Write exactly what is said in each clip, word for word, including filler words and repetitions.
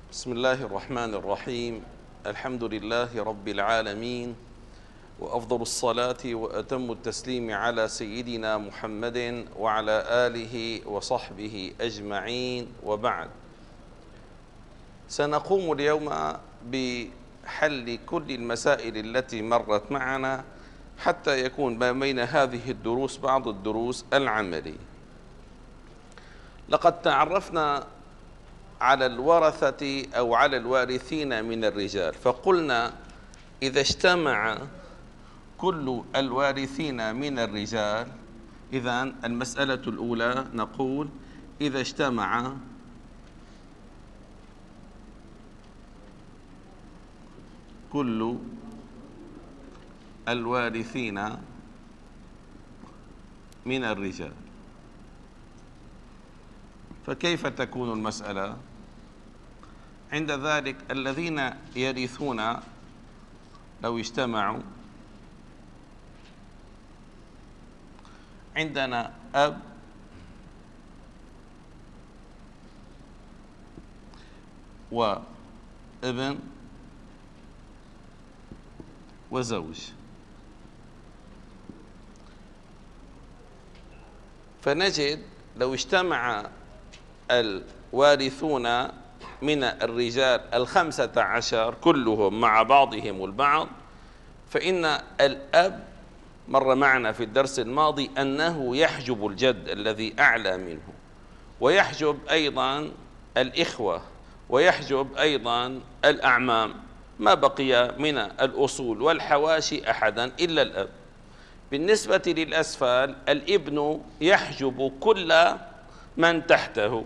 بسم الله الرحمن الرحيم. الحمد لله رب العالمين، وأفضل الصلاة وأتم التسليم على سيدنا محمد وعلى آله وصحبه أجمعين، وبعد. سنقوم اليوم بحل كل المسائل التي مرت معنا حتى يكون ما بين هذه الدروس بعض الدروس العملية. لقد تعرفنا على الورثة أو على الوارثين من الرجال، فقلنا إذا اجتمع كل الوارثين من الرجال، إذن المسألة الأولى نقول إذا اجتمع كل الوارثين من الرجال، فكيف تكون المسألة؟ عند ذلك الذين يرثون لو اجتمعوا، عندنا أب وابن وزوج، فنجد لو اجتمع الوارثون من الرجال الخمسة عشر كلهم مع بعضهم البعض، فإن الأب مر معنا في الدرس الماضي أنه يحجب الجد الذي أعلى منه، ويحجب أيضا الإخوة، ويحجب أيضا الأعمام، ما بقي من الأصول والحواشي أحدا إلا الأب. بالنسبة للأسفل الابن يحجب كل من تحته،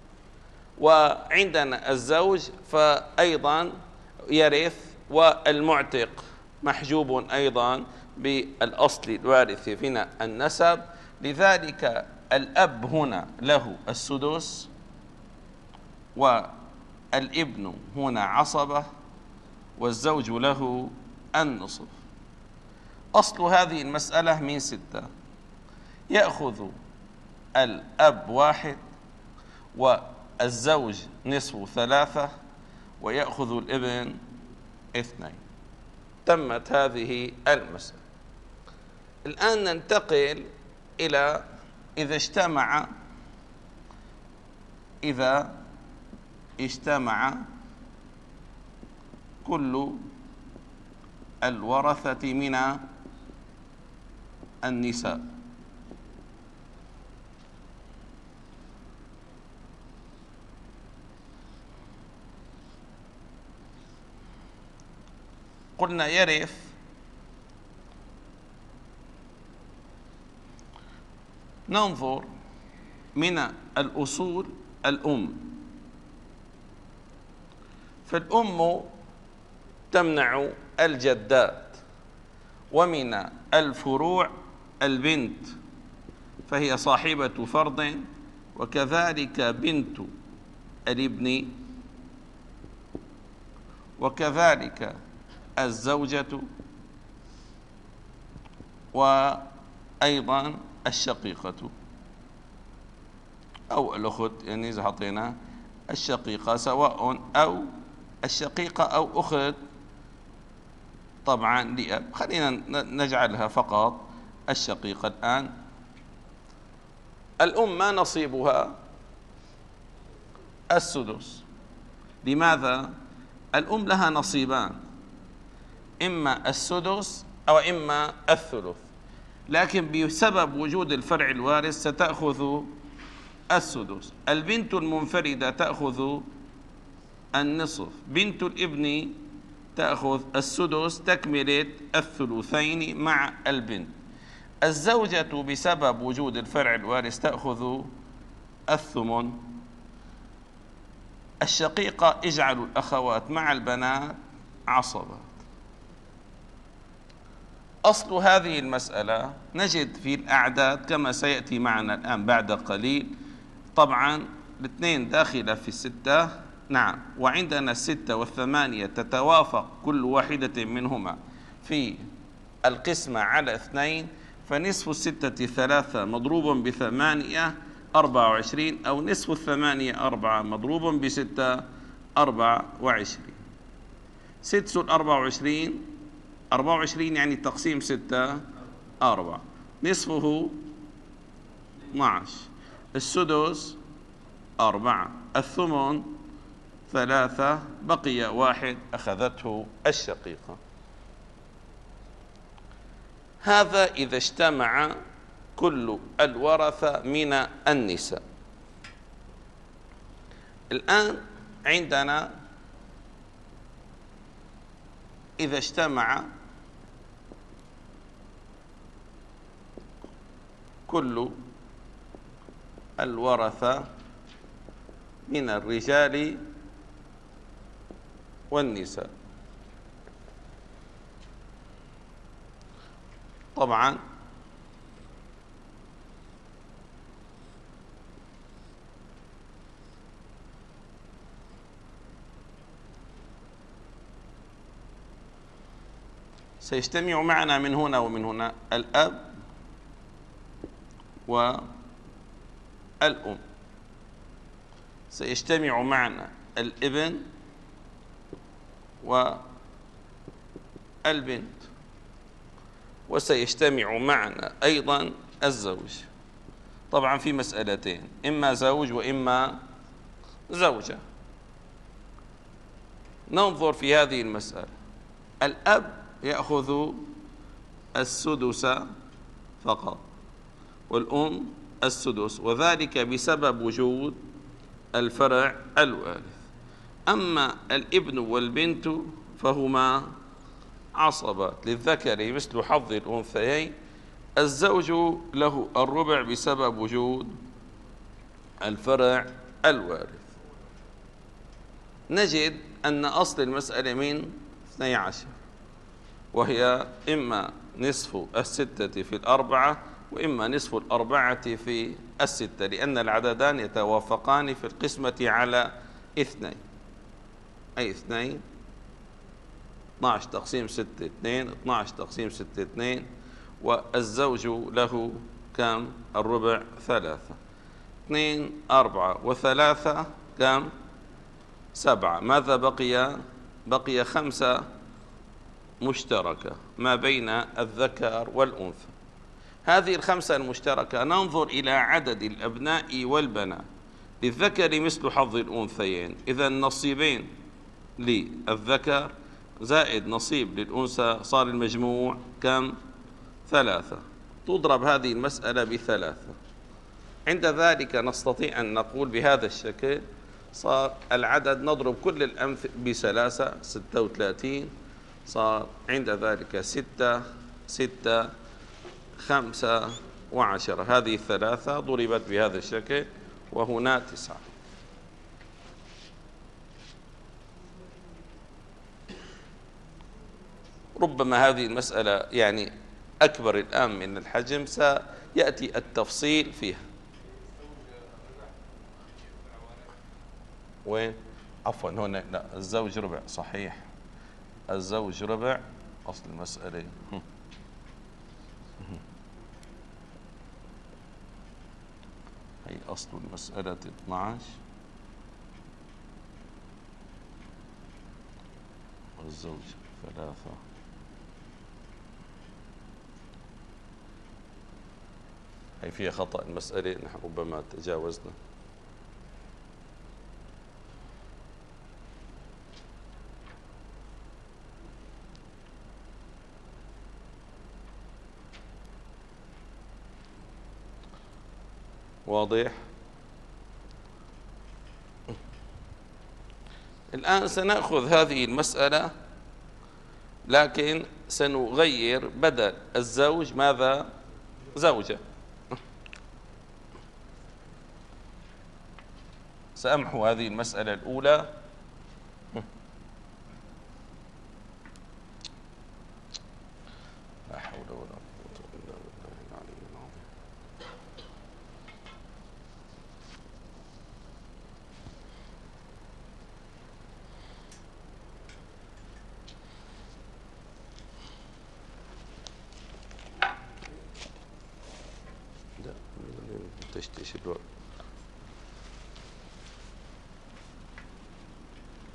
وعندنا الزوج فأيضا يرث، والمعتق محجوب أيضا بالأصل الوارث من النسب. لذلك الأب هنا له السدس، والابن هنا عصبة، والزوج له النصف. أصل هذه المسألة من ستة، يأخذ الأب واحد، والزوج نصف ثلاثة، ويأخذ الابن اثنين. تمت هذه المسألة. الآن ننتقل إلى إذا اجتمع إذا اجتمع كل الورثة من النساء. قلنا يرث ننظر من الأصول الأم، فالأم تمنع الجدات، ومن الفروع البنت فهي صاحبة فرض، وكذلك بنت الابن، وكذلك الزوجة، وأيضا الشقيقة أو الأخت، يعني إذا حطينا الشقيقة سواء أو الشقيقة أو أخت طبعا لأب، خلينا نجعلها فقط الشقيقة. الآن الأم ما نصيبها؟ السدس. لماذا؟ الأم لها نصيبان، إما السدس أو إما الثلث، لكن بسبب وجود الفرع الوارث ستأخذ السدس. البنت المنفردة تأخذ النصف، بنت الابن تأخذ السدس تكملة الثلثين مع البنت. الزوجة بسبب وجود الفرع الوارث تأخذ الثمن. الشقيقة اجعلوا الأخوات مع البنات عصبات. أصل هذه المسألة نجد في الأعداد كما سيأتي معنا الآن بعد قليل. طبعا الاثنين داخلة في الستة، نعم، وعندنا الستة والثمانية تتوافق كل واحدة منهما في القسمة على اثنين، فنصف الستة ثلاثة مضروب بثمانية أربعة وعشرين، أو نصف الثمانية أربعة مضروب بستة أربعة وعشرين. سدس الأربعة وعشرين، أربعة وعشرين يعني تقسيم ستة أربعة. نصفه اثنا عشر. السدس أربعة. الثمن ثلاثة. بقي واحد أخذته الشقيقة. هذا إذا اجتمع كل الورثة من النساء. الآن عندنا إذا اجتمع كل الورثة من الرجال والنساء. طبعا سيجتمع معنا من هنا ومن هنا الأب والأم. سيجتمع معنا الابن والبنت، وسيجتمع معنا أيضا الزوج. طبعا في مسألتين، إما زوج وإما زوجة. ننظر في هذه المسألة. الأب يأخذ السدس فقط، والأم السدس، وذلك بسبب وجود الفرع الوارث. أما الابن والبنت فهما عصبات، للذكر مثل حظ الأنثيين. الزوج له الربع بسبب وجود الفرع الوارث. نجد أن أصل المسألة من اثني عشر، وهي إما نصف الستة في الأربعة وإما نصف الأربعة في الستة، لأن العددان يتوافقان في القسمة على اثنين، أي اثنين. اثنا عشر تقسيم ستة اثنين، اثنا عشر تقسيم ستة اثنين، والزوج له كم؟ الربع ثلاثة. اثنين أربعة وثلاثة كم؟ سبعة. ماذا بقي؟ بقي خمسة مشتركة ما بين الذكر والأنثى. هذه الخمسة المشتركة ننظر إلى عدد الأبناء والبنات. للذكر مثل حظ الأنثيين، إذا نصيبين للذكر زائد نصيب للأنثى، صار المجموع كم؟ ثلاثة. تضرب هذه المسألة بثلاثة. عند ذلك نستطيع أن نقول بهذا الشكل، صار العدد نضرب كل الأمثلة بثلاثة، ستة وثلاثين. صار عند ذلك ستة ستة خمسة وعشرة. هذه الثلاثة ضربت بهذا الشكل، وهنا تسعة. ربما هذه المسألة يعني أكبر الآن من الحجم، سيأتي التفصيل فيها. وين؟ عفوا هنا لا، الزوج ربع، صحيح، الزوج ربع. أصل المسألة هي أصل المسألة اثنا عشر، والزوج ثلاثة. هي فيها خطأ المسألة، نحن ربما تجاوزنا. واضح؟ الآن سنأخذ هذه المسألة، لكن سنغير بدل الزوج ماذا؟ زوجة. سأمحو هذه المسألة الأولى. لا حول ولا قوة إلا بالله العلي العظيم. لا تشتيش الوقت.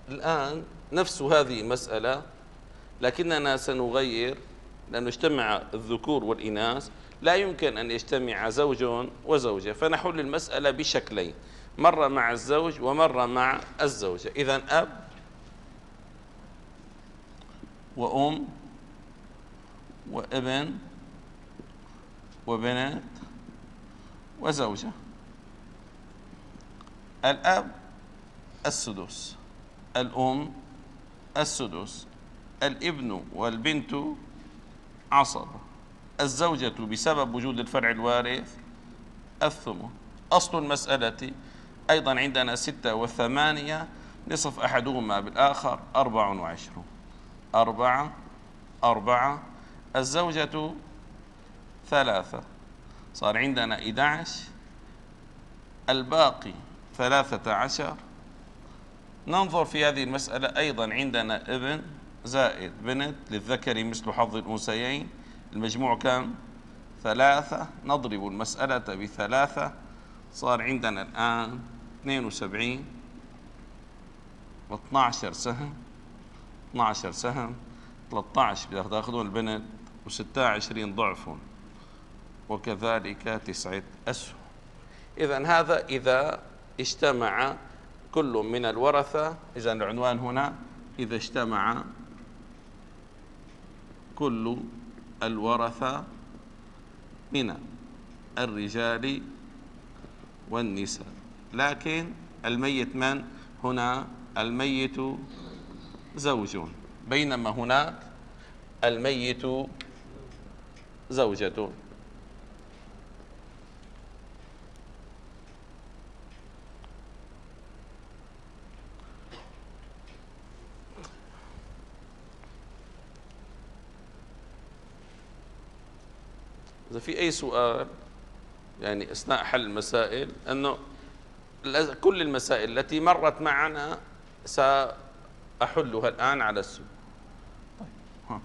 الآن نفس هذه المسألة، لكننا سنغير، لأنه اجتمع الذكور والإناث، لا يمكن أن يجتمع زوج وزوجة، فنحل المسألة بشكلين، مرة مع الزوج ومرة مع الزوجة. إذن أب وأم وابن وبنت وزوجة. الأب السدس، الأم السدس، الابن والبنت عصبة، الزوجة بسبب وجود الفرع الوارث الثمن. أصل المسألة أيضا عندنا ستة وثمانية، نصف أحدهما بالآخر أربع وعشرون، أربعة أربعة، الزوجة ثلاثة، صار عندنا إحدى عشر، الباقي ثلاثة عشر. ننظر في هذه المسألة، أيضا عندنا ابن زائد بنت للذكر مثل حظ الأنثيين، المجموع كم؟ ثلاثة. نضرب المسألة بثلاثة، صار عندنا الآن اثنين وسبعين واثنى عشر سهم، اثنى عشر سهم، ثلاثة عشر بدك تاخذون البنت، وستة وعشرين ضعف، وكذلك تسعة أسهم. إذن هذا إذا اجتمع كل من الورثة. إذن العنوان هنا إذا اجتمع كل الورثة من الرجال والنساء. لكن الميت من؟ هنا الميت زوج، بينما هناك الميت زوجة. إذا في أي سؤال يعني أثناء حل المسائل، أنه كل المسائل التي مرت معنا سأحلها الآن على السؤال. طيب. ها.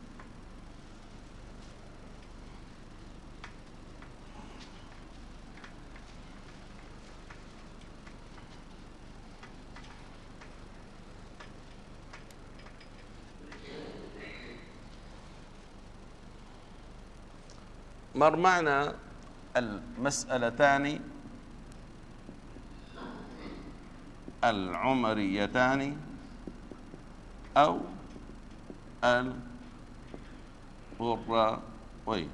مر معنا المسألتان العمريتان أو الغراوين.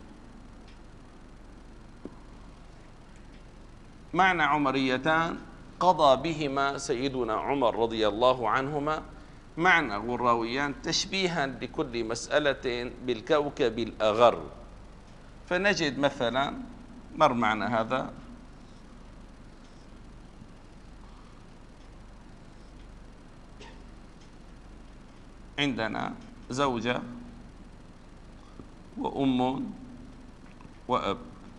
معنى عمريتان قضى بهما سيدنا عمر رضي الله عنهما. معنى غراويان تشبيها لكل مسألة بالكوكب الأغر. فنجد مثلا مر معنا هذا، عندنا زوجة وأم وأب.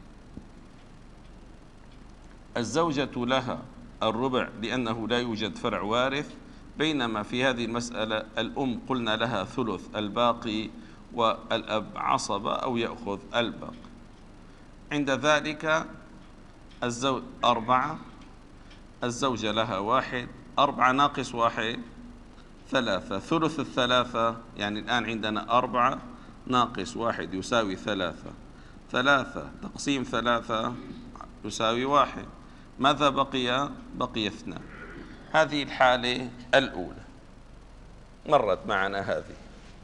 الزوجة لها الربع لأنه لا يوجد فرع وارث، بينما في هذه المسألة الأم قلنا لها ثلث الباقي، والأب عصبة أو يأخذ الباقي. عند ذلك الزوج أربعة، الزوجة لها واحد، أربعة ناقص واحد ثلاثة، ثلث الثلاثة، يعني الآن عندنا أربعة ناقص واحد يساوي ثلاثة، ثلاثة تقسيم ثلاثة يساوي واحد. ماذا بقي؟ بقي اثنان. هذه الحالة الأولى مرت معنا. هذه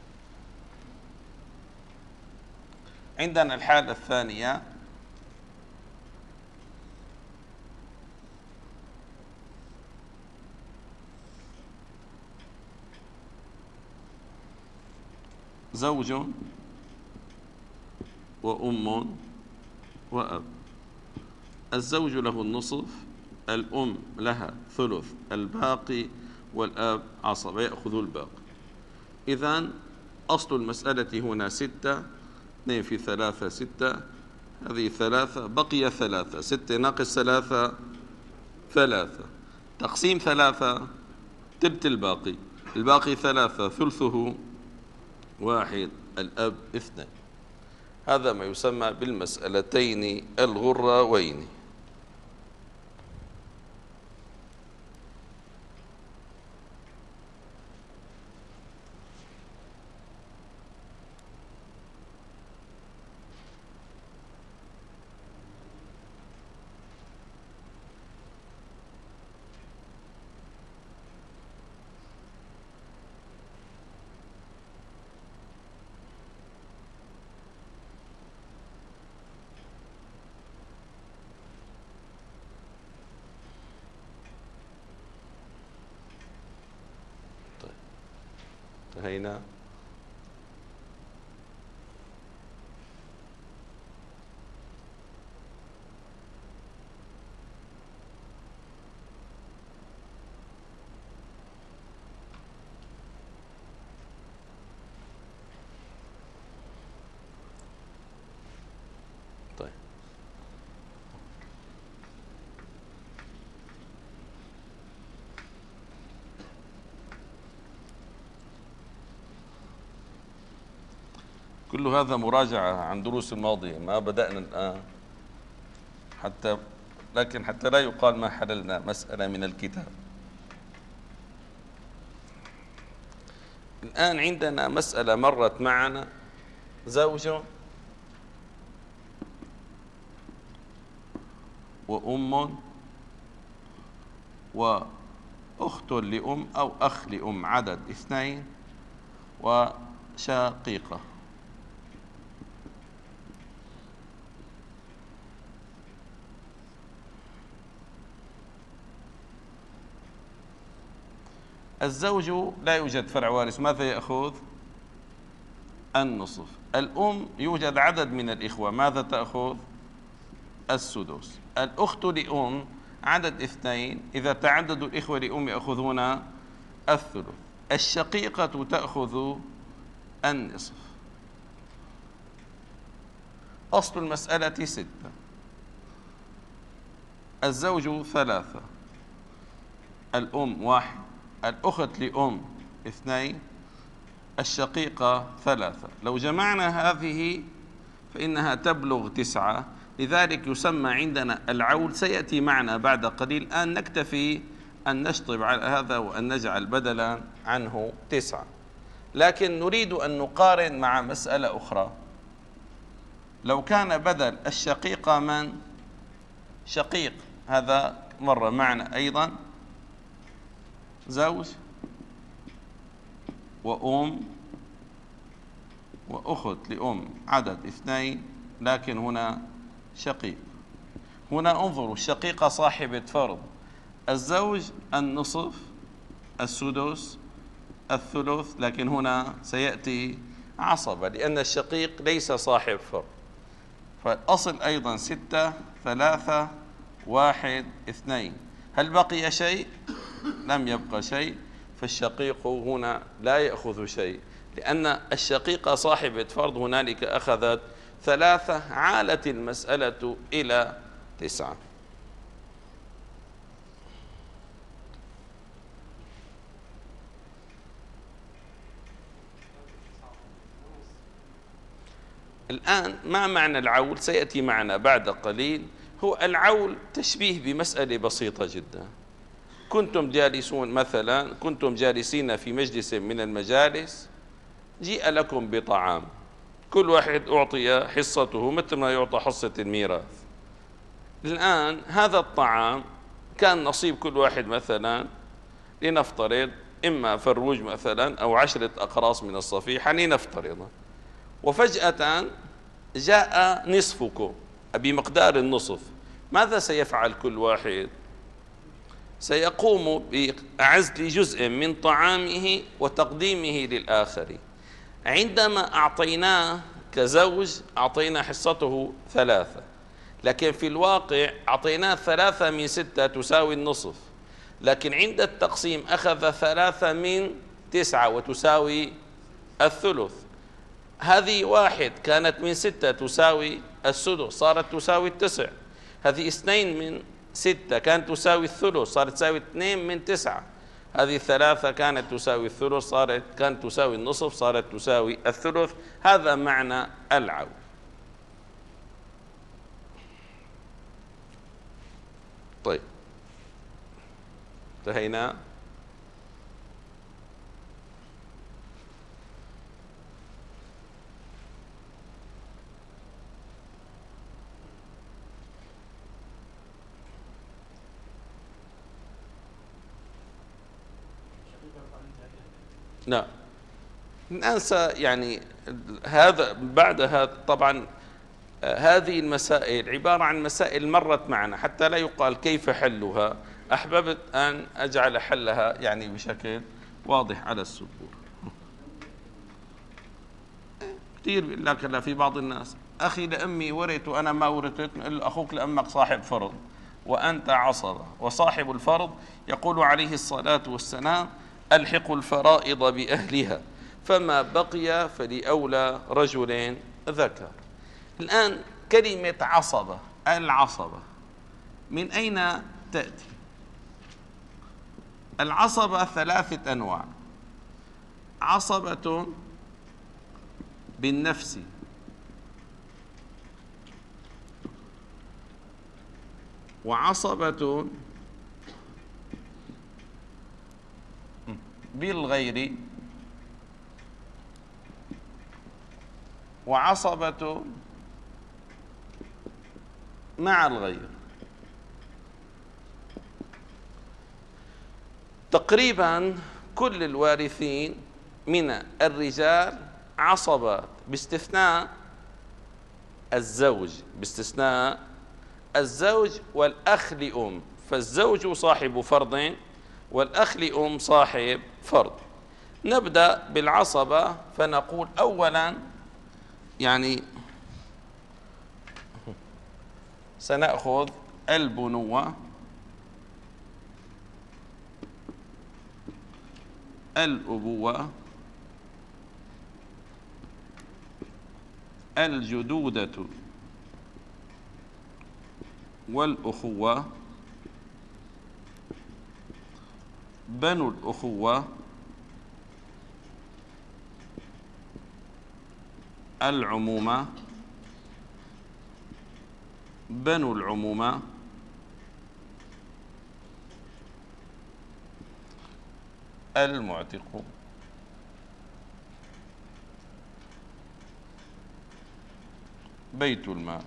عندنا الحالة الثانية، زوج وأم وأب. الزوج له النصف، الأم لها ثلث الباقي، والأب عصبة يأخذ الباقي. إذن أصل المسألة هنا ستة، اثنين في ثلاثة ستة، هذه ثلاثة، بقي ثلاثة، ستة ناقص ثلاثة ثلاثة، تقسيم ثلاثة تلت الباقي، الباقي ثلاثة ثلثه واحد، الأب اثنين. هذا ما يسمى بالمسألتين الغراوين. انتهينا. طيب كل هذا مراجعة عن دروس الماضية، ما بدأنا الآن حتى، لكن حتى لا يقال ما حللنا مسألة من الكتاب. الآن عندنا مسألة مرت معنا: زوج وأم وأخت لأم أو أخ لأم، عدد اثنين، وشقيقة. الزوج لا يوجد فرع وارث، ماذا يأخذ؟ النصف. الأم يوجد عدد من الإخوة، ماذا تأخذ؟ السدس. الأخت لأم عدد اثنين، إذا تعددوا الإخوة لأم يأخذون الثلث. الشقيقة تأخذ النصف. أصل المسألة ستة: الزوج ثلاثة، الأم واحد، الأخت لأم اثنين، الشقيقة ثلاثة. لو جمعنا هذه فإنها تبلغ تسعة، لذلك يسمى عندنا العول. سيأتي معنا بعد قليل. الآن نكتفي أن نشطب على هذا وأن نجعل بدلا عنه تسعة، لكن نريد أن نقارن مع مسألة أخرى. لو كان بدل الشقيقة من؟ شقيق، هذا مر معنا أيضا، زوج وأم وأخت لأم، عدد اثنين، لكن هنا شقيق. هنا انظروا، الشقيقة صاحبة فرض، الزوج النصف، السدس، الثلث، لكن هنا سيأتي عصبة لأن الشقيق ليس صاحب فرض. فالأصل أيضا ستة، ثلاثة، واحد، اثنين. هل بقي شيء؟ لم يبقى شيء. فالشقيق هنا لا يأخذ شيء، لأن الشقيقة صاحبة فرض هنالك أخذت ثلاثة، عالت المسألة إلى تسعة. الآن ما معنى العول؟ سيأتي معنا بعد قليل. هو العول تشبيه بمسألة بسيطة جدا. كنتم جالسون مثلا، كنتم جالسين في مجلس من المجالس، جيء لكم بطعام، كل واحد أعطي حصته مثل ما يعطى حصة الميراث. الآن هذا الطعام كان نصيب كل واحد مثلا، لنفترض إما فروج مثلا أو عشرة أقراص من الصفيحة لنفترض، وفجأة جاء نصفكم بمقدار النصف. ماذا سيفعل كل واحد؟ سيقوم بعزل جزء من طعامه وتقديمه للآخر. عندما أعطيناه كزوج أعطينا حصته ثلاثة، لكن في الواقع أعطيناه ثلاثة من ستة تساوي النصف، لكن عند التقسيم أخذ ثلاثة من تسعة وتساوي الثلث. هذه واحد كانت من ستة تساوي السدس، صارت تساوي التسع. هذه اثنين من ستة كانت تساوي الثلث، صارت تساوي اثنين من تسعة. هذه ثلاثة كانت تساوي الثلث، صارت كانت تساوي النصف، صارت تساوي الثلث. هذا معنى العول. طيب انتهينا. لا الآن يعني هذا بعد هذا طبعا هذه المسائل عبارة عن مسائل مرت معنا حتى لا يقال كيف حلها. أحببت أن أجعل حلها يعني بشكل واضح على السبورة. كثير بيقول لك هلا في بعض الناس أخي لأمي ورث وأنا ما ورثت، نقول له أخوك لأمك صاحب فرض وأنت عصبة، وصاحب الفرض يقول عليه الصلاة والسلام ألحقوا الفرائض بأهلها فما بقي فلأولى رجل ذكر. الآن كلمة عصبة، العصبة من أين تأتي؟ العصبة ثلاثة أنواع: عصبة بالنفس، وعصبة بالغير، وعصبة مع الغير. تقريبا كل الوارثين من الرجال عصبات باستثناء الزوج، باستثناء الزوج والأخ لأم، فالزوج صاحب فرض والأخ لأم صاحب فرض. نبدأ بالعصبة فنقول أولا يعني سنأخذ البنوة، الأبوة، الجدودة والأخوة، بنو الأخوة، العمومة، بنو العمومة، المعتق. بيت المال.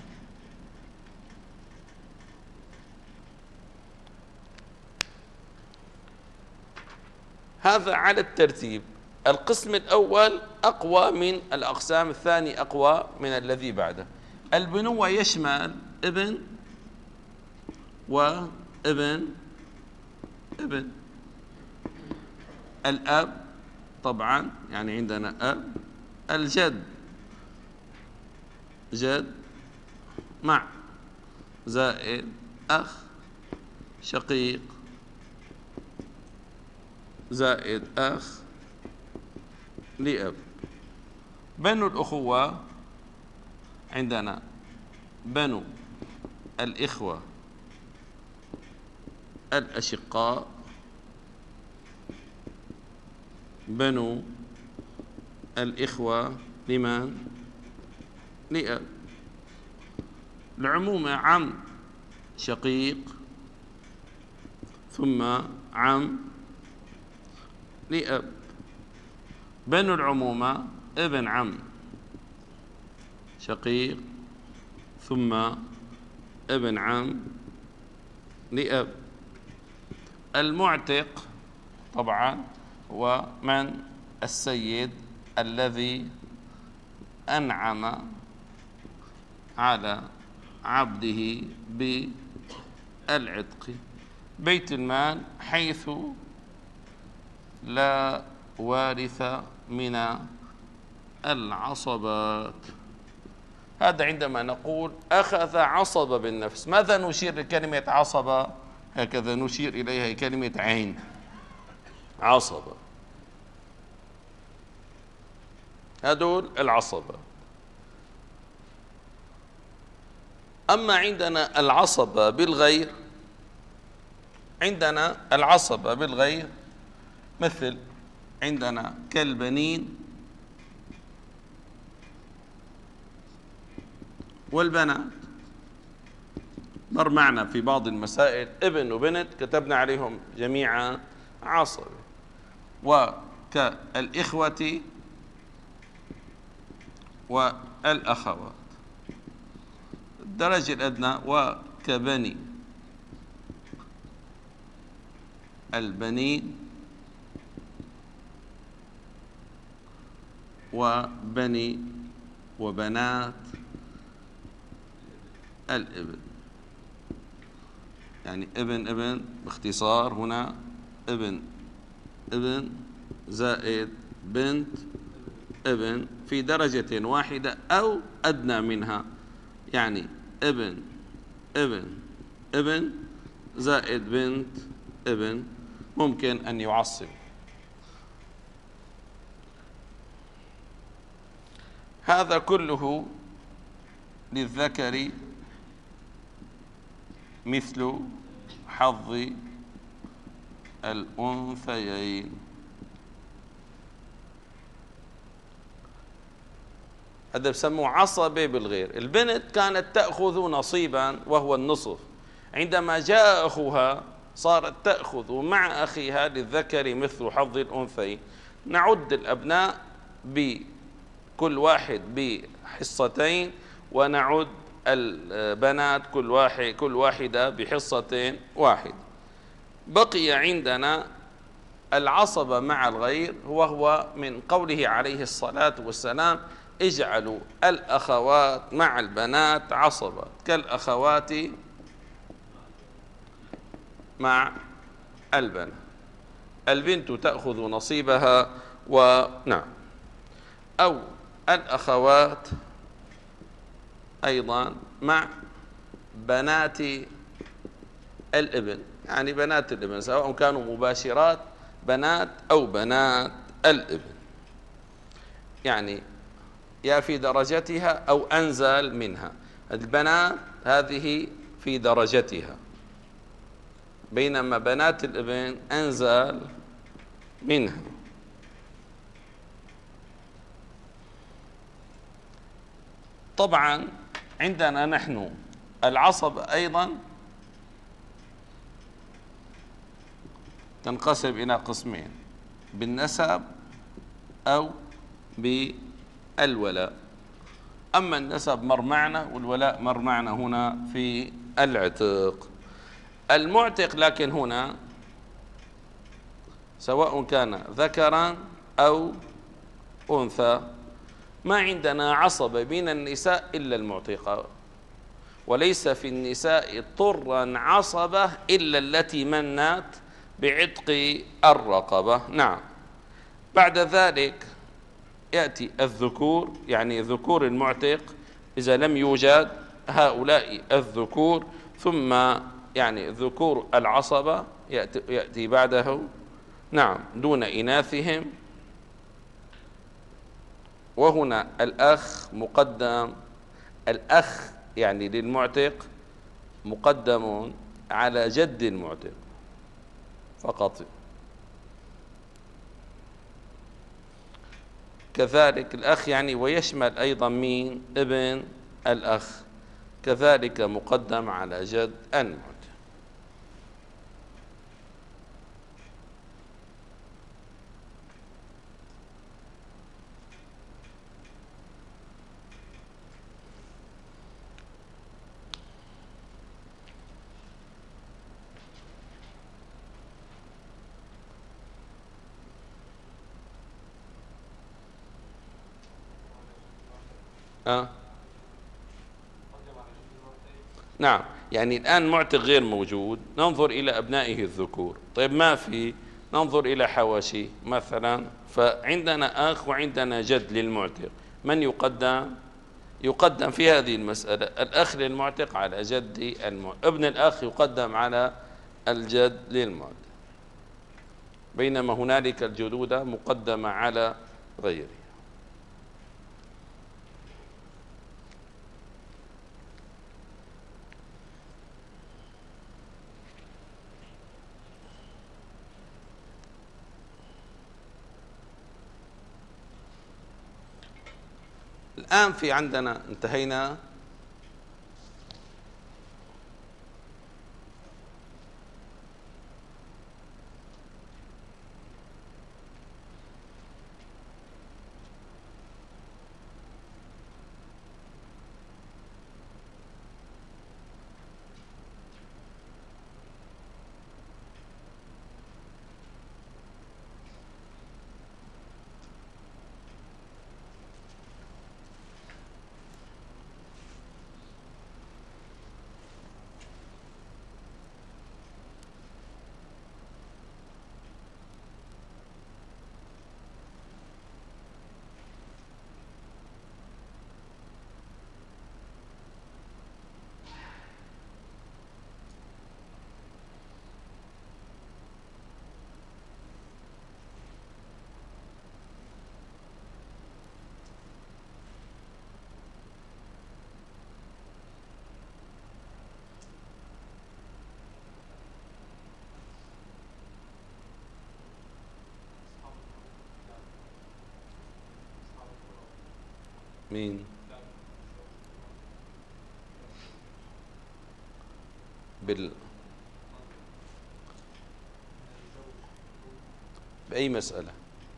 هذا على الترتيب. القسم الأول أقوى من الأقسام، الثاني أقوى من الذي بعده. البنوة يشمل ابن وابن ابن، الأب طبعا يعني عندنا أب، الجد جد مع زائد أخ شقيق زائد أخ لأب. بنو الأخوة عندنا بنو الإخوة الأشقاء، بنو الإخوة لمن؟ لأب. العمومة عم شقيق ثم عم لأب. بنو العمومة ابن عم شقيق ثم ابن عم لأب. المعتق طبعا ومن السيد الذي أنعم على عبده بالعتق. بيت المال حيث لا وارث من العصبات. هذا عندما نقول أخذ عصبة بالنفس. ماذا نشير لكلمة عصبة؟ هكذا نشير إليها كلمة عين، عصبة. هذول العصبة. أما عندنا العصبة بالغير، عندنا العصبة بالغير مثل عندنا كالبنين والبنات. مر معنا في بعض المسائل ابن وبنت كتبنا عليهم جميعا عصبة، وكالإخوة والأخوات. الدرجة الأدنى وكبني البنين وبني وبنات الابن. يعني ابن ابن باختصار هنا ابن ابن زائد بنت ابن في درجة واحدة أو أدنى منها، يعني ابن ابن ابن زائد بنت ابن ممكن أن يعصب. هذا كله للذكر مثل حظ الأنثيين. هذا بسموه عصبة بالغير. البنت كانت تأخذ نصيبا وهو النصف، عندما جاء أخوها صارت تأخذ مع أخيها للذكر مثل حظ الأنثيين. نعد الأبناء بكل واحد بحصتين، ونعد البنات كل واحد كل واحدة بحصتين واحد. بقي عندنا العصبة مع الغير، وهو من قوله عليه الصلاة والسلام: اجعلوا الأخوات مع البنات عصبة كالأخوات مع البنات. البنت تأخذ نصيبها ونعم، أو الأخوات أيضا مع بنات الابن، يعني بنات الابن سواء كانوا مباشرات بنات أو بنات الابن، يعني يا في درجتها أو أنزل منها. البنات هذه في درجتها، بينما بنات الابن أنزل منها. طبعا عندنا نحن العصب أيضا تنقسم إلى قسمين: بالنسب أو بالولاء. أما النسب مر معنا، والولاء مر معنا هنا في العتق. المعتق لكن هنا سواء كان ذكرا أو أنثى، ما عندنا عصب من النساء إلا المعتقة، وليس في النساء طرا عصبة إلا التي منت بعتق الرقبة. نعم. بعد ذلك يأتي الذكور، يعني ذكور المعتق إذا لم يوجد هؤلاء الذكور، ثم يعني ذكور العصبة يأتي, يأتي بعده، نعم، دون إناثهم. وهنا الأخ مقدم، الأخ يعني للمعتق مقدم على جد المعتق فقط. كذلك الأخ يعني ويشمل أيضا مين؟ ابن الأخ، كذلك مقدم على جد المعتق. أه؟ نعم، يعني الآن معتق غير موجود، ننظر إلى أبنائه الذكور. طيب ما في، ننظر إلى حواشيه مثلا، فعندنا أخ وعندنا جد للمعتق. من يقدم؟ يقدم في هذه المسألة الأخ للمعتق على جد المعتق، ابن الأخ يقدم على الجد للمعتق، بينما هنالك الجدودة مقدمة على غيره. الآن في عندنا انتهينا مين؟ بال بأي مسألة؟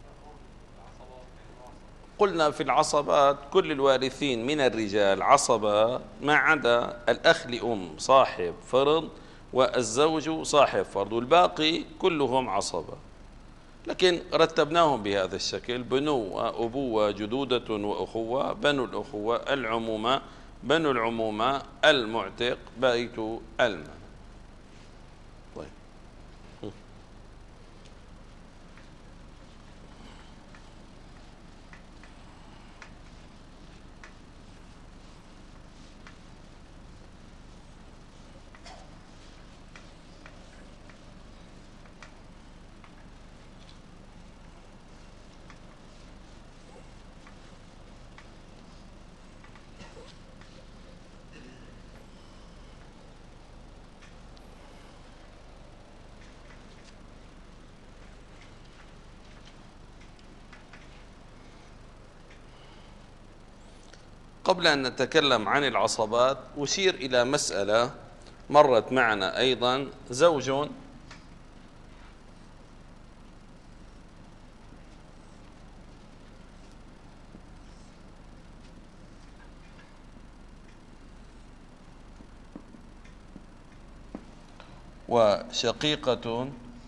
قلنا في العصبات كل الوارثين من الرجال عصبة ما عدا الأخ لأم صاحب فرض والزوج صاحب فرض، والباقي كلهم عصبة، لكن رتبناهم بهذا الشكل: بنوة، أبوة، جدودة وأخوة، بنو الأخوة، العمومة، بنو العمومة، المعتق، بيت المال. طيب. قبل أن نتكلم عن العصبات أشير إلى مسألة مرت معنا أيضا: زوج وشقيقة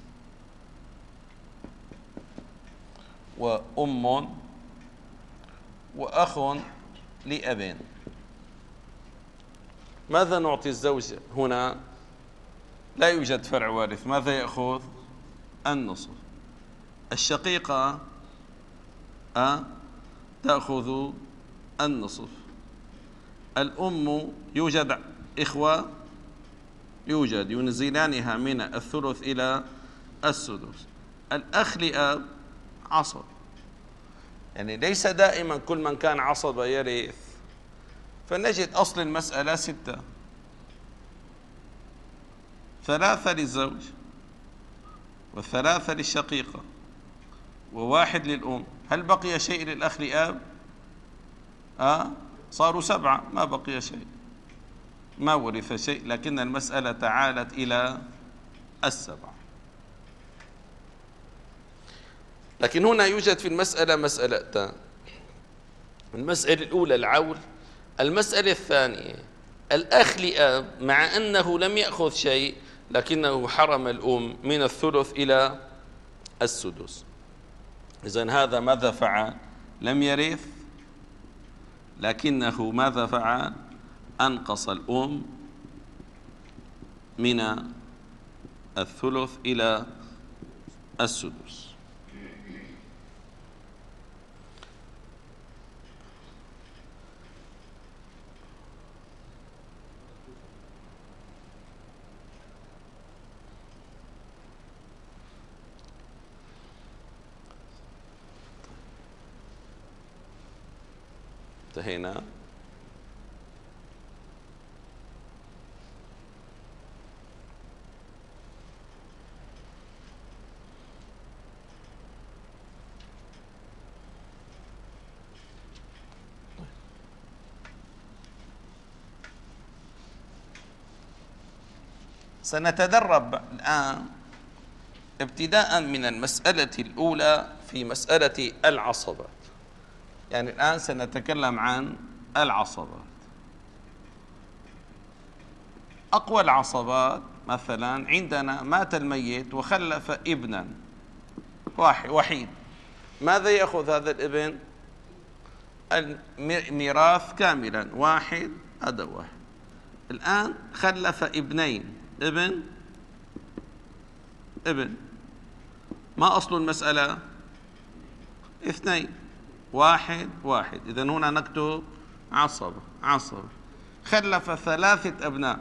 وأم وأخ لأب. ماذا نعطي الزوج هنا؟ لا يوجد فرع وارث، ماذا يأخذ؟ النصف. الشقيقة أه تأخذ النصف. الأم يوجد إخوة، يوجد ينزلانها من الثلث إلى السدس. الأخ لأب عصب، يعني ليس دائما كل من كان عصب يرث، فنجد أصل المسألة ستة: ثلاثة للزوج، وثلاثة للشقيقة، وواحد للأم. هل بقي شيء للأخ لأب؟ آه صاروا سبعة، ما بقي شيء، ما ورث شيء، لكن المسألة تعالت إلى السبعة. لكن هنا يوجد في المسألة مسألتان: المسألة الأولى العول، المسألة الثانية الأخ لأب مع أنه لم يأخذ شيء لكنه حرم الأم من الثلث إلى السدس. إذن هذا ماذا فعل؟ لم يرث، لكنه ماذا فعل؟ أنقص الأم من الثلث إلى السدس. انتهينا. سنتدرب الآن ابتداء من المسألة الأولى في مسألة العصبات. يعني الآن سنتكلم عن العصبات. أقوى العصبات مثلا عندنا: مات الميت وخلف ابنا واحد وحيد، ماذا يأخذ هذا الابن؟ الميراث كاملا، واحد هذا واحد. الآن خلف ابنين، ابن ابن، ما أصل المسألة؟ اثنين، واحد واحد. إذن هنا نكتب عصبة عصبة. خلف ثلاثة أبناء،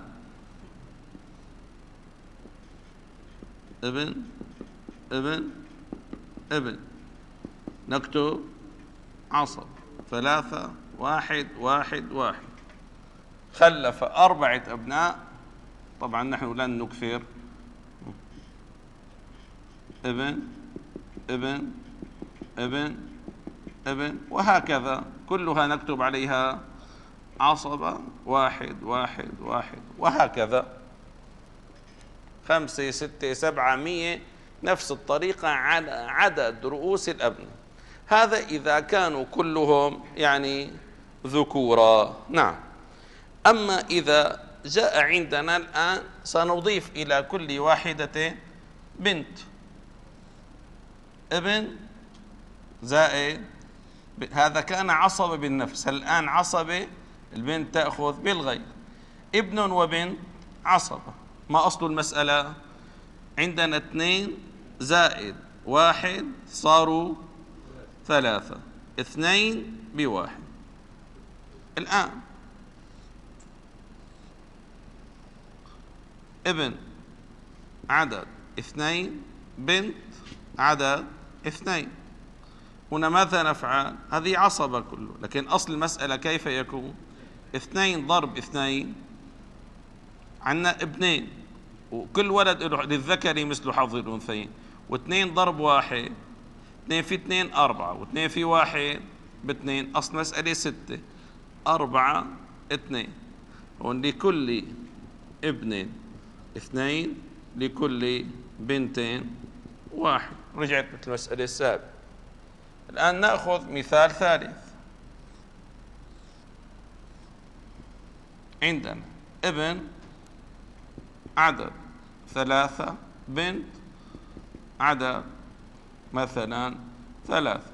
ابن ابن ابن، نكتب عصب. ثلاثة، واحد واحد واحد. خلف أربعة أبناء، طبعا نحن لن نكثر، ابن ابن ابن ابن، وهكذا كلها نكتب عليها عصبة واحد واحد واحد، وهكذا خمسة ستة سبعة مية، نفس الطريقة على عدد رؤوس الأبناء. هذا إذا كانوا كلهم يعني ذكورا. نعم. أما إذا جاء عندنا الآن سنضيف إلى كل واحدة بنت، ابن زائد، هذا كان عصبة بالنفس، الآن عصبة البنت تأخذ بالغير. ابن وبنت عصبة، ما أصل المسألة؟ عندنا اثنين زائد واحد صاروا ثلاثة، اثنين بواحد. الآن ابن عدد اثنين، بنت عدد اثنين. هنا ماذا نفعل؟ هذه عصبة كله، لكن أصل المسألة كيف يكون؟ اثنين ضرب اثنين، عندنا ابنين وكل ولد للذكر مثل حظ الأنثيين، واثنين ضرب واحد، اثنين في اثنين أربعة، واثنين في واحد باثنين، أصل مسألة ستة، أربعة اثنين. هون لكل ابن اثنين، لكل بنتين واحد، رجعت مثل المسألة السابقة. الآن نأخذ مثال ثالث. عندنا ابن عدد ثلاثة، بنت عدد مثلا ثلاثة.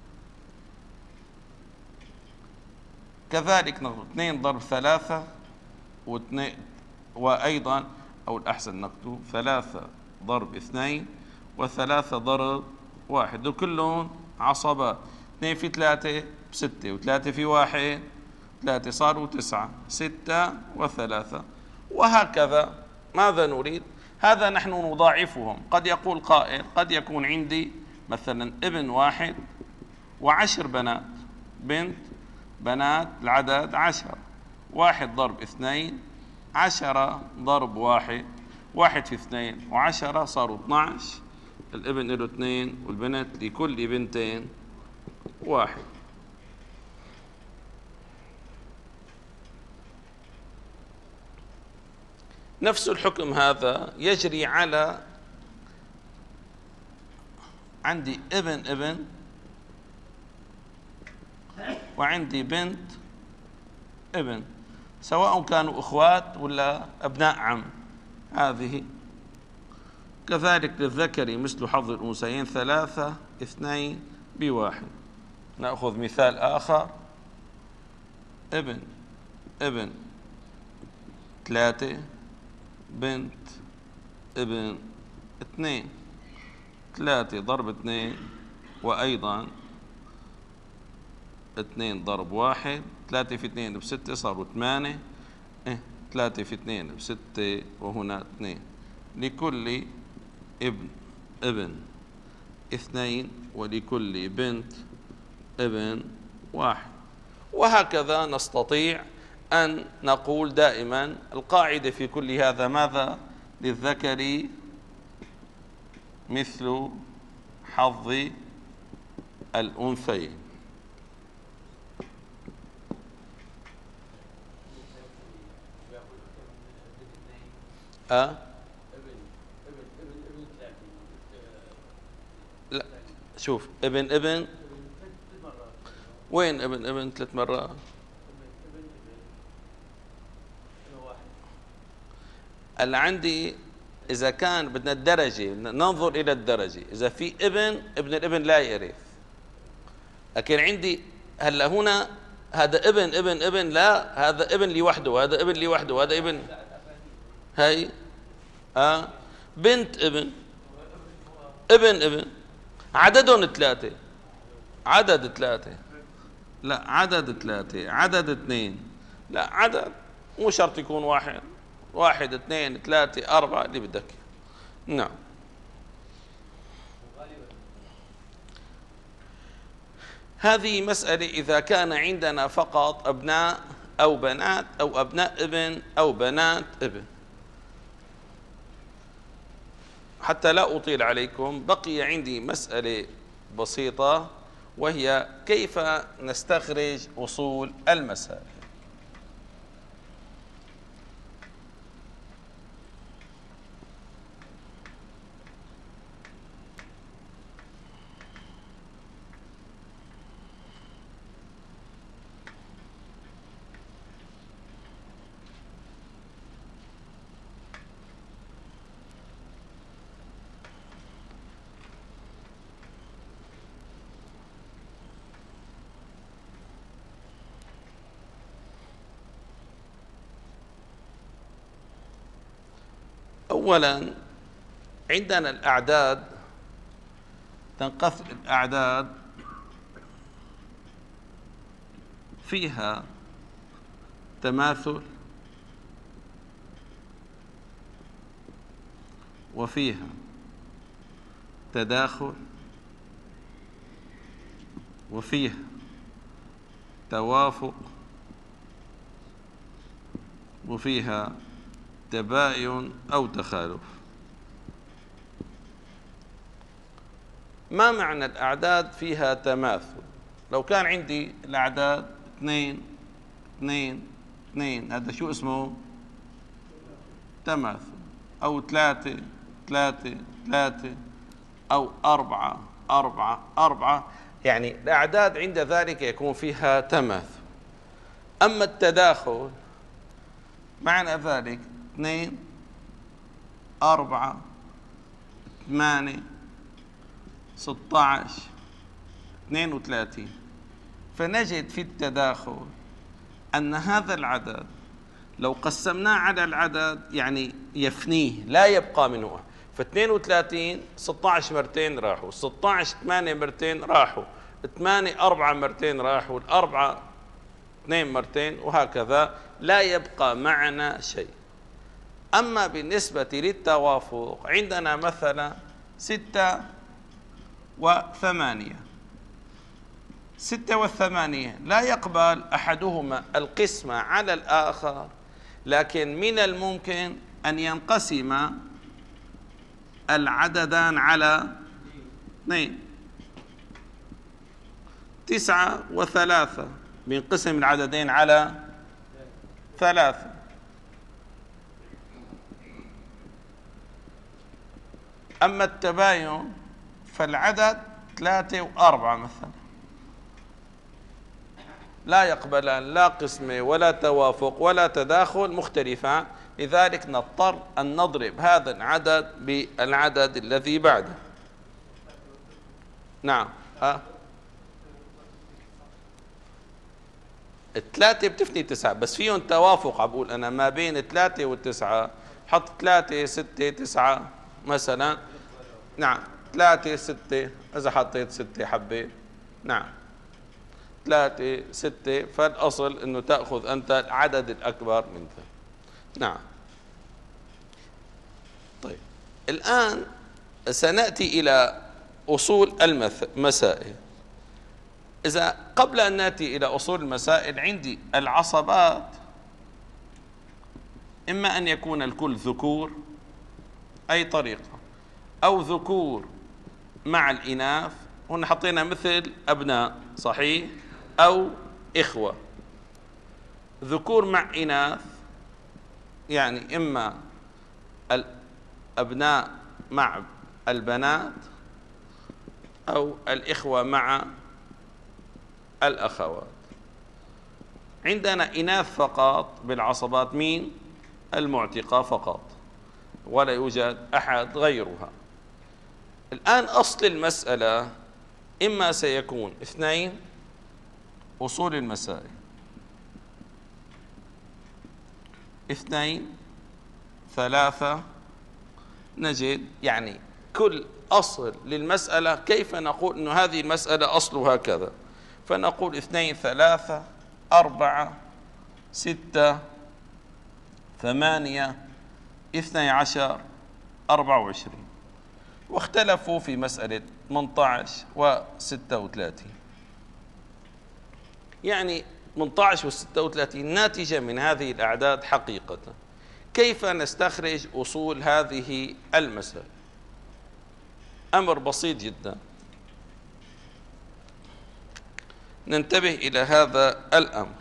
كذلك نقول اثنين ضرب ثلاثة، واثنين، وأيضا أو الأحسن نكتب ثلاثة ضرب اثنين، وثلاثة ضرب واحد، دول كلهم عصبات. اثنين في ثلاثة بستة، وثلاثة في واحد ثلاثة، صاروا تسعة، ستة وثلاثة، وهكذا. ماذا نريد؟ هذا نحن نضاعفهم. قد يقول قائل قد يكون عندي مثلا ابن واحد وعشر بنات، بنت بنات العدد عشر، واحد ضرب اثنين، عشرة ضرب واحد، واحد في اثنين وعشرة صاروا اثنى عشر. الابن له اثنين والبنت لكل بنتين واحد. نفس الحكم هذا يجري على عندي ابن ابن وعندي بنت ابن، سواء كانوا اخوات ولا ابناء عم. هذه كذلك للذكر مثل حظ الأنثيين، ثلاثة اثنين بواحد. نأخذ مثال آخر. ابن ابن ثلاثة، بنت ابن اثنين، ثلاثة ضرب اثنين، وأيضا اثنين ضرب واحد، ثلاثة في اثنين بستة صاروا ثمانية، اه ثلاثة في اثنين بستة، وهنا اثنين، لكل ابن ابن اثنين، ولكل بنت ابن واحد. وهكذا نستطيع أن نقول دائما القاعدة في كل هذا ماذا؟ للذكر مثل حظ الأنثيين. أه؟ لا شوف، ابن ابن وين؟ ابن ابن ثلاث مرات. اللي عندي إذا كان بدنا الدرجة ننظر إلى الدرجة، إذا في ابن ابن الابن لا يرث، لكن عندي هلا هنا هذا ابن ابن ابن لا، هذا ابن لوحده وهذا ابن لوحده وهذا ابن، هاي آه بنت ابن ابن ابن عددهم ثلاثة، عدد ثلاثة، لا عدد ثلاثة، عدد اثنين، لا عدد مو شرط يكون واحد، واحد اثنين ثلاثة أربعة اللي بدك. نعم. هذه مسألة إذا كان عندنا فقط أبناء أو بنات أو أبناء ابن أو بنات ابن. حتى لا أطيل عليكم، بقي عندي مسألة بسيطة، وهي كيف نستخرج أصول المسائل. أولا عندنا الأعداد، تنقسم الأعداد فيها تماثل وفيها تداخل وفيها توافق وفيها تباين أو تخالف. ما معنى الأعداد فيها تماثل؟ لو كان عندي الأعداد اثنين اثنين اثنين، هذا شو اسمه؟ تماثل. أو ثلاثة ثلاثة ثلاثة، أو أربعة أربعة أربعة، يعني الأعداد عند ذلك يكون فيها تماثل. أما التداخل معنى ذلك اثنين أربعة ثمانية ستة عشر اثنين وثلاثين، فنجد في التداخل أن هذا العدد لو قسمناه على العدد يعني يفنيه، لا يبقى منه. فاثنين وثلاثين ستة عشر مرتين راحوا، ستة عشر ثمانية مرتين راحوا، ثمانية أربعة مرتين راحوا، الأربعة اثنين مرتين، وهكذا لا يبقى معنا شيء. أما بالنسبة للتوافق عندنا مثلا ستة وثمانية، ستة والثمانية لا يقبل أحدهما القسمة على الآخر، لكن من الممكن أن ينقسم العددان على اثنين. تسعة وثلاثة بينقسم العددين على ثلاثة. أما التباين فالعدد ثلاثة وأربعة مثلا لا يقبلان لا قسمة ولا توافق ولا تداخل، مختلفان، لذلك نضطر أن نضرب هذا العدد بالعدد الذي بعده. نعم. ها الثلاثة بتفني تسعة، بس فيهم توافق. عبقول أنا ما بين ثلاثة والتسعة، حط ثلاثة ستة تسعة مثلا. نعم ثلاثة ستة، إذا حطيت ستة حبة نعم ثلاثة ستة، فالأصل أنه تأخذ أنت العدد الأكبر من ذلك. نعم. طيب الآن سنأتي إلى أصول المسائل. إذا قبل أن نأتي إلى أصول المسائل عندي العصبات، إما أن يكون الكل ذكور أي طريقة، أو ذكور مع الإناث، هنا حطينا مثل أبناء صحيح، أو إخوة. ذكور مع إناث يعني إما الأبناء مع البنات، أو الإخوة مع الأخوات. عندنا إناث فقط بالعصبات، مين؟ المعتقة فقط، ولا يوجد أحد غيرها. الآن أصل المسألة إما سيكون اثنين أصول المسائل، اثنين ثلاثة، نجد يعني كل أصل للمسألة كيف نقول أن هذه المسألة أصلها كذا، فنقول اثنين ثلاثة أربعة ستة ثمانية اثني عشر أربعة وعشرين. واختلفوا في مسألة ثمانية عشر وستة وثلاثين، يعني ثمانية عشر وستة وثلاثين ناتجة من هذه الأعداد حقيقة. كيف نستخرج أصول هذه المسائل؟ أمر بسيط جدا. ننتبه إلى هذا الأمر.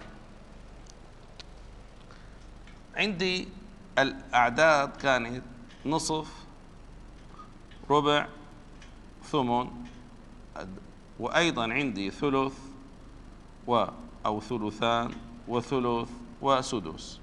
عندي الأعداد كانت نصف، ربع، ثمن، وأيضا عندي ثلث و أو ثلثان وثلث وسدس.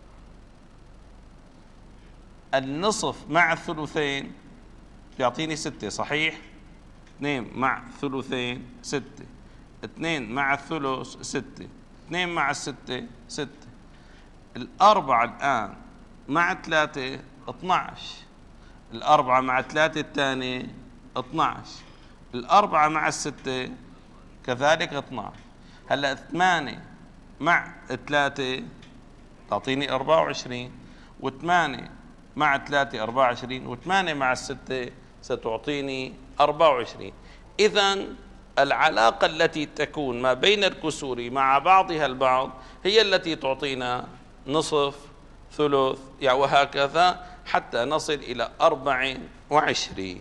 النصف مع الثلثين يعطيني ستة، صحيح؟ اثنين مع ثلثين ستة، اثنين مع الثلث ستة، اثنين مع الستة ستة. الأربعة الآن مع ثلاثة اثنعش، الأربعة مع ثلاثة الثانية اثنعش، الأربعة مع الستة كذلك اثنعش. هلا ثمانية مع ثلاثة تعطيني أربعة وعشرين، وثمانية مع ثلاثة أربعة وعشرين، وثمانية مع الستة ستعطيني أربعة وعشرين. إذن العلاقة التي تكون ما بين الكسور مع بعضها البعض هي التي تعطينا نصف، ثلث، يعني وهكذا حتى نصل إلى أربعة وعشرين.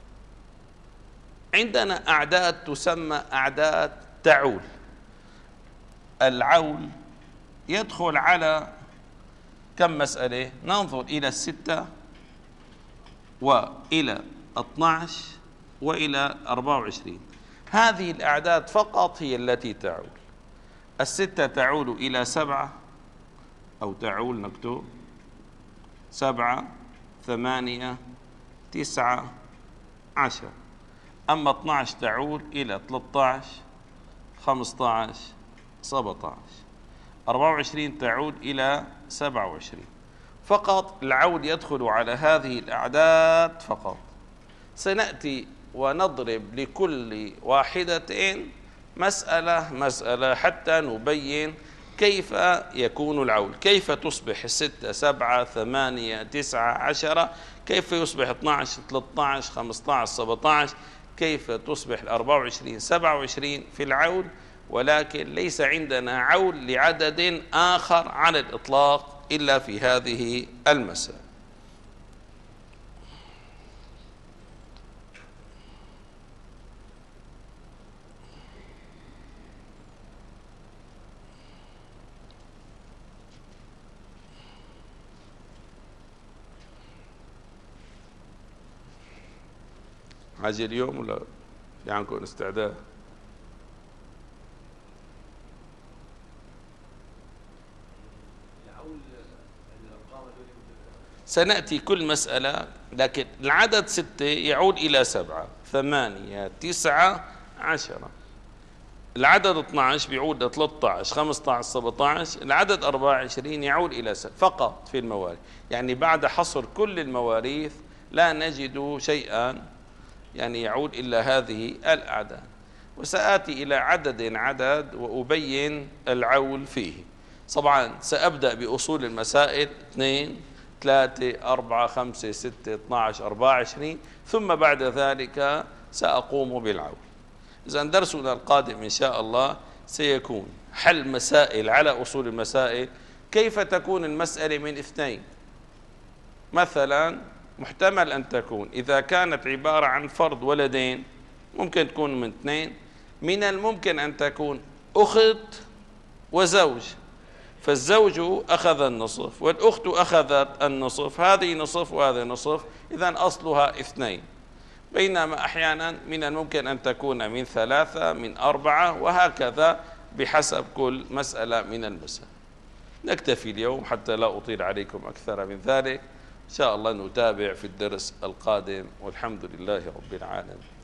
عندنا أعداد تسمى أعداد تعول. العول يدخل على كم مسألة؟ ننظر إلى الستة وإلى اثنعش وإلى أربعة وعشرين. هذه الأعداد فقط هي التي تعول. الستة تعول إلى سبعة، أو تعول نكتب سبعة، ثمانية، تسعة، عشر. أما اثنعش تعول إلى ثلاثة عشر، خمسة عشر، سبعة عشر. أربعة وعشرين تعود إلى سبعة وعشرين. فقط العول يدخل على هذه الأعداد فقط. سنأتي ونضرب لكل واحدة مسألة مسألة حتى نبين كيف يكون العول، كيف تصبح الستة سبعة، ثمانية تسعة عشرة، كيف يصبح اثنعش ثلاثة عشر خمسة عشر سبعة عشر، كيف تصبح الأربعة وعشرين سبعة وعشرين في العول. ولكن ليس عندنا عول لعدد آخر على الإطلاق إلا في هذه المسألة. عاجل اليوم ولا في عندكم استعداد؟ سنأتي كل مسألة، لكن العدد ستة يعود إلى سبعة، ثمانية، تسعة، عشرة. العدد اثنعش بيعود إلى ثلاثة عشر، خمسة عشر، سبعة عشر. العدد أربعة وعشرين يعود إلى سبعة فقط في المواريث. يعني بعد حصر كل المواريث لا نجد شيئا يعني يعود إلا هذه الأعداد. وسآتي إلى عدد عدد وأبين العول فيه. طبعا سأبدأ بأصول المسائل اثنين، ثلاثة، أربعة، خمسة، ستة، اثنعش، أربعة وعشرين، ثم بعد ذلك سأقوم بالعول. إذا درسنا القادم إن شاء الله سيكون حل مسائل على أصول المسائل. كيف تكون المسألة من اثنين؟ مثلا محتمل أن تكون إذا كانت عبارة عن فرد ولدين ممكن تكون من اثنين. من الممكن أن تكون أخت وزوج، فالزوج أخذ النصف والأخت أخذت النصف، هذه نصف وهذه نصف، إذن أصلها اثنين. بينما أحيانا من الممكن أن تكون من ثلاثة، من أربعة، وهكذا بحسب كل مسألة من المسائل. نكتفي اليوم حتى لا أطيل عليكم أكثر من ذلك. إن شاء الله نتابع في الدرس القادم، والحمد لله رب العالمين.